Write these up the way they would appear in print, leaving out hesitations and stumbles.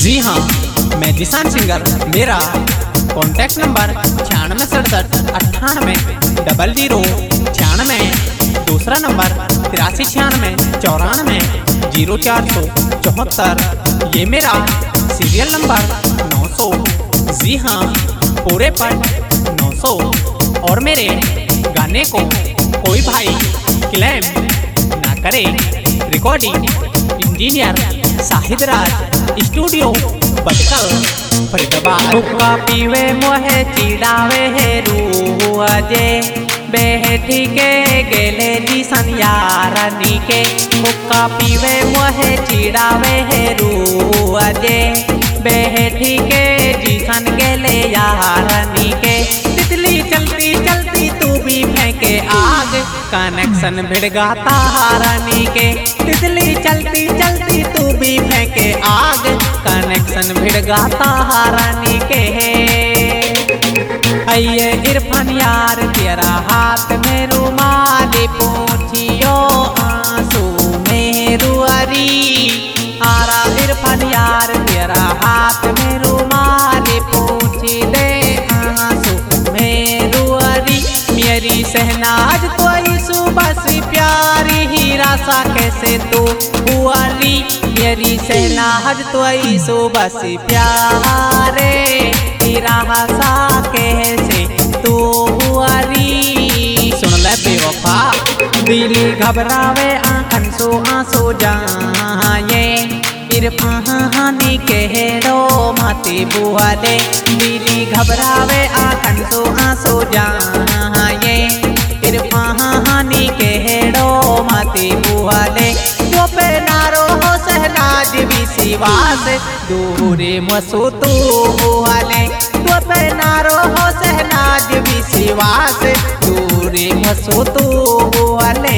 जी हाँ, मैं जिशान सिंगर। मेरा कॉन्टैक्ट नंबर 9667980096। दूसरा नंबर 839694400474। ये मेरा सीरियल नंबर 900। जी हाँ, पूरे पर 900। और मेरे गाने को कोई भाई क्लेम ना करे। Recording engineer Shahid Raj, studio Bhatkal Faridabad. हुक्का पीवे मोहे चिड़ावे है रूह जे बेहठी के गेले जिसन यारनी के। हुक्का पीवे मोहे चिड़ावे है रूह जे बेहठी के जिसन गेले यारनी के। तितली चलती चलती तू भी फेंके आग, कनेक्शन भिड़ गाता हारानी के। तितली चलती चलती तू भी फेंके आग, कनेक्शन भिड़ गाता हारानी के। आइए इरफान यार तेरा हाथ में रुमाल पूछियो आंसू में रुअरी। आरा इरफान यार तेरा हाथ में रुमाल पूछी दे आंसू में रुअरी। मेरी शहनाज कोई सुबह से प्यारी हीरा सा कैसे तू हुआरी। मेरी शहनाज तोई सुबह से प्यारे हीरा सा कैसे तू हुआरी। सुन ले बेवफा, दिली घबरावे आंखन सो आंसू जाए। इरफानी कहो माती बुआ दे। दिली घबरावे आंखन सो आंसू जाए। इरफानी कहो माती बुआ दे। तो पे नारो हो सहनाज विश्वास, दूरे मसो तू हुआले। तो पे नारो हो सहनाज विश्वास, दूरे मसो तू हुआले।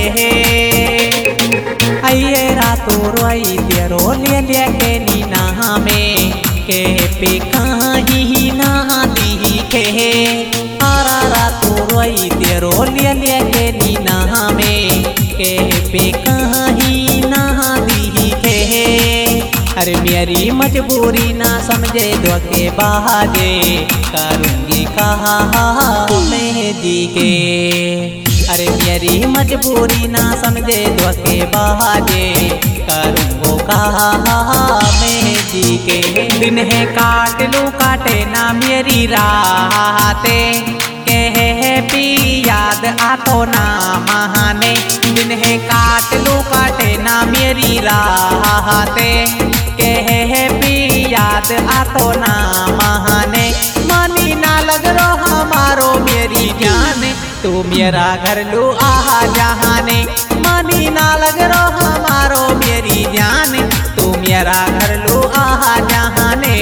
आइए रातों रोई तेरो ले के नीना में के पे कहीं ना दिखे। आरा रातों रोई तेरो ले के नीना में के पे कहीं ना दिखे। अरे मेरी मजबूरी ना समझे धोखे बाजे, करूँगी कहा मैं जी के। अरे मेरी मजबूरी ना समझे धोखे बाजे, करूँगो कहा मैं जी के। दिन है काट लूँ काटे ना मेरी राहते, कहे पी याद आतो ना महाने। दिन है काट लूँ काटे ना मेरी राहते, कहे पी याद आतो ना महाने। मानी ना लग रो हमारो मेरी जान, तू मेरा घर लू आहा जहाने। मानी ना लग रो हमारो मेरी जान, तू मेरा घर लू आहा जहाने।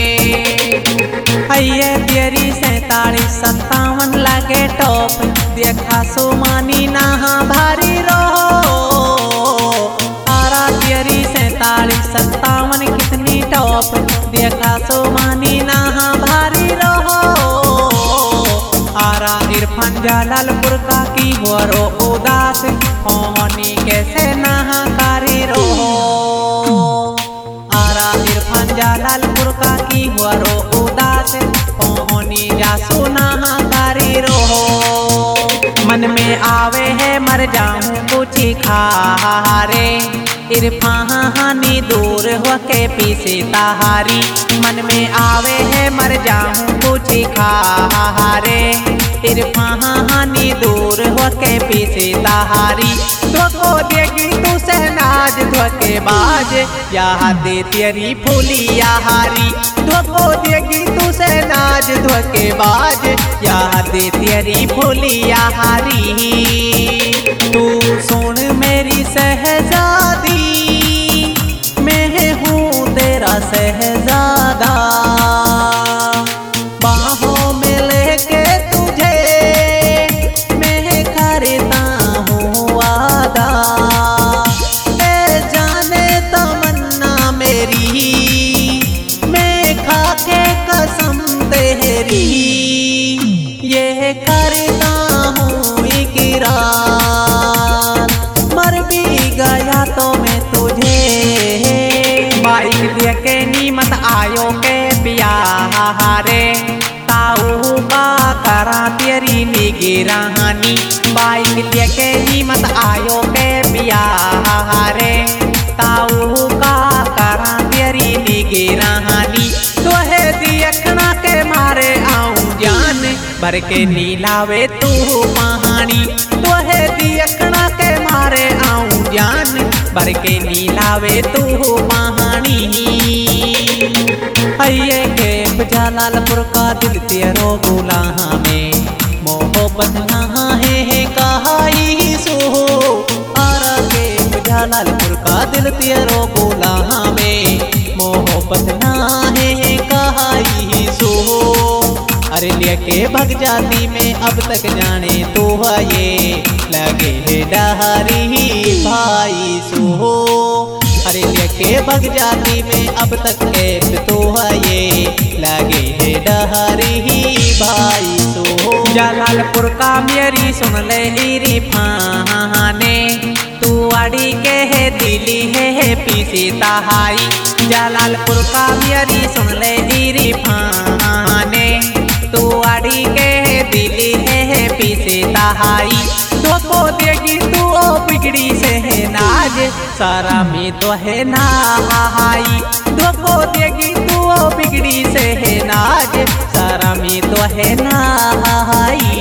आइए तेरी 47-57 लगे टॉप, देखा सो मानी ना भारी रहो। आरा तेरी 47-57 कितनी टॉप, देखा सो मानी ना भारी रहो। आरा इरफान जलालपुर का की गोरो उदास, होनी कैसे नहाकारी रहो। आरा इरफान जलालपुर का की गोरो उदास, होनी जा सुनहाकारी रहो। मन में आवे है मर जाऊं कुछ खारे, इरफानी दूर होके पीछे ताहारी। मन में आवे है मर जाऊं कुछ खारे, इरफानी दूर होके पीछे ताहारी। धोखो देगी तू शहनाज धोखेबाज, यहाँ दे तेरी फूलिया हारी। धोखो देगी तू शहनाज धोखेबाज, यहाँ दे तेरी फूलिया हारी। तू सुन मेरी शहजादी, मैं हूँ तेरा शहजादा। बाहों में लेके तुझे मैं करता हूँ वादा। ए जाने तमन्ना मेरी, मैं खाके कसम तेरी ये करता हूँ इकरार। मर भी गया तो मैं तुझे बाइक लेके नीमत आयो के प्यारे ताऊ का करा तेरी निगरानी बाइक लेके ही मत आयो के प्यारे ताऊ का करा तेरी निगरानी तोहे देखना के मारे आऊं जान भर के नीलावे तू पहानी तोहे देखना के मारे आऊं जान भर के नीलावे तू पहानी अये के जलालपुर का दिल तेरो गुलाम में मोहब्बत ना है कहाई सो आरा के जलालपुर का दिल तेरो गुलाम में मोहब्बत ना है कहाई सो अरे लेके भग जाती में अब तक जाने तो ये लगे है डहरी भाई सो अरे लेके भग जाती में अब तक एक तो ये लगे है डहरी भाई सो जलालपुर का मेरी सुन ले हीरी फाने तू अड़ी के है दिली है पीसी तहाई जलालपुर का मेरी सुन ले हीरी फाने तू अड़ी के है दिली है पीसी तहाई को देगी तू ओ बिगड़ी से है नाज सारा में तो है नहाई को देगी तू ओ बिगड़ी से है नाज सारा में तो है नहाई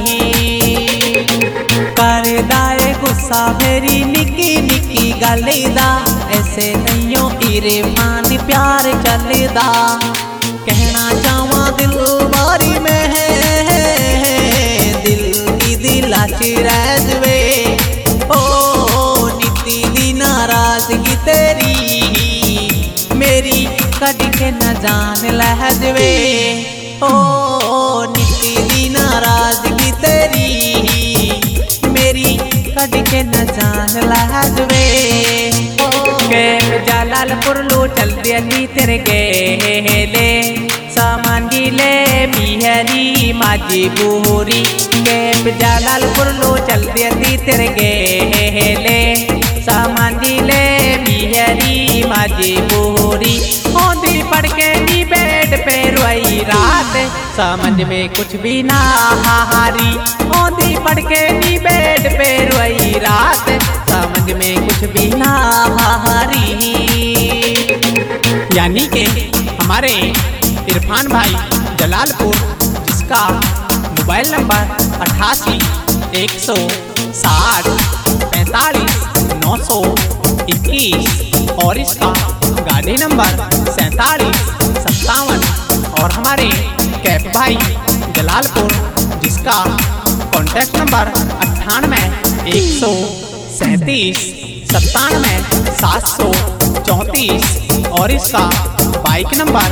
कर दाए गुस्सा मेरी निकी निकी गलेदा ऐसे नहीं हो इरे मान प्यार चलेदा कहना चाहवा दिल बारी में है दिल की दिलाची रजवे ओ निती दी नाराजगी तेरी मेरी कट के न जान लहजवे ओ निती दी नाराजगी तेरी मेरी कट के न जान लहजवे के जलालपुर लो चल दिया तेरे गेले सामान गिले बिहरी माजी बुहरी के जलालपुर लो चल दिया तेरे गेले सामान गिले बिहरी माजी बुहरी ओंधी पड़ के नी बेड पे रोई रात समझ में कुछ भी ना हारी ओंधी पड़ के नी बेड पे रोई रात समझ में कुछ भी ना हारी यानी के हमारे इरफान भाई जलालपुर जिसका मोबाइल नंबर 88 160 45 921 और इसका गाड़ी नंबर 4757 और हमारे कैफ भाई जलालपुर जिसका कॉन्टैक्ट नंबर 98 137 97 734 और इसका बाइक नंबर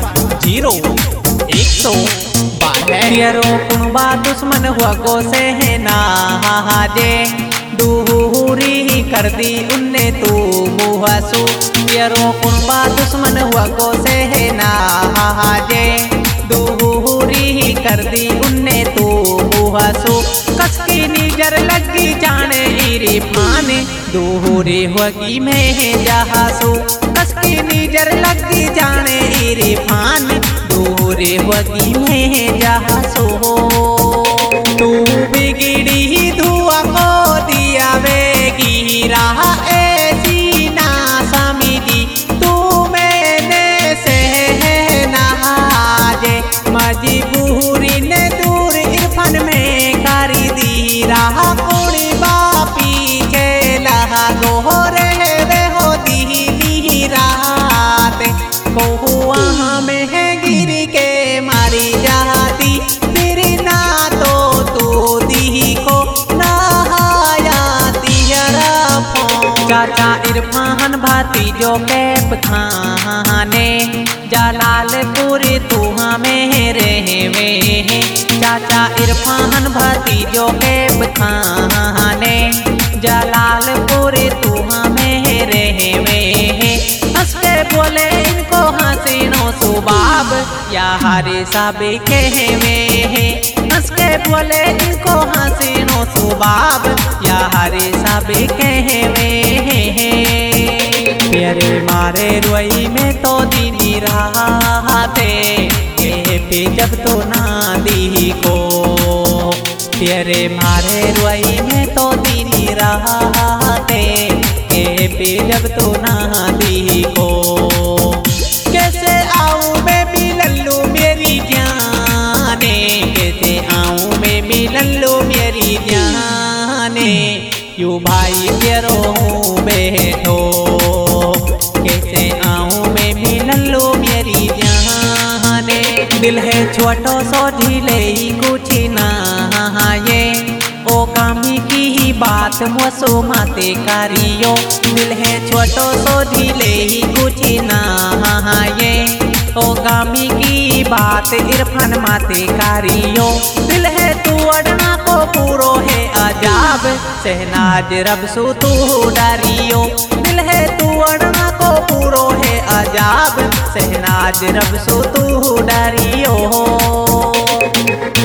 0112 कुनबा दुश्मन हुआ को से है नाजे दूरी कर दी उनने तू मुहसू तेरो कुनबा दुश्मन हुआ को से है नाजे दूरी कर दी उनने तू मुहसू कसकी नीजर लगी जाने इरी फाने दूरी होगी में जहासू कसकी नीजर लगी जाने इरी फाने दूरी होगी में जहासू तू बिगड़ी धुआ को दिया वेगी रहा ऐसी ना समिति तू मैंने से नहाजे मजबूरी ने दूर इरफान में करी दी रहा कुड़ी बापी के लहा गोरे वे हो दी रात को वहाँ में है गिर के मारी जाती तेरी ना तो तू दी को नहायाती चाचा इरफान भाती जो कैप खाने जलालपुर तू हमें रहवे चाचा इरफान भाती जो कैप खाने जलालपुर तू हमें रहवे हंस के बोले इनको हसीनो सुबाब या हरे सब कहवे हंस के बोले इनको हसीनो सुबाब या हरे सब कहवे प्यारे मारे रुई में तो दीनी राते के पे जब तो ना दी को प्यारे मारे रुई में तो दीनी राते के पे जब तो ना दी को कैसे आऊँ मैं मिलन लूँ मेरी जाने कैसे आऊँ मैं मिलन लूँ मेरी जाने यू भाई तेरो हूँ बैठो कैसे आऊँ मैं मिलन लूँ मेरी जाने दिल है छोटो सो ढीले ही कुछ ना ये ओ कामी की ही बात मोसो माते कारियो दिल है छोटो सो ढीले ही कुछ ना ये ओ कामी की बात इरफान माते कारियो दिल है तू अड़ना को पूरो है अजाब शहनाज रब सु तू डारियो दिल है तू अड़ना को पूरो है अजाब शहनाज रब सु तू डारियो।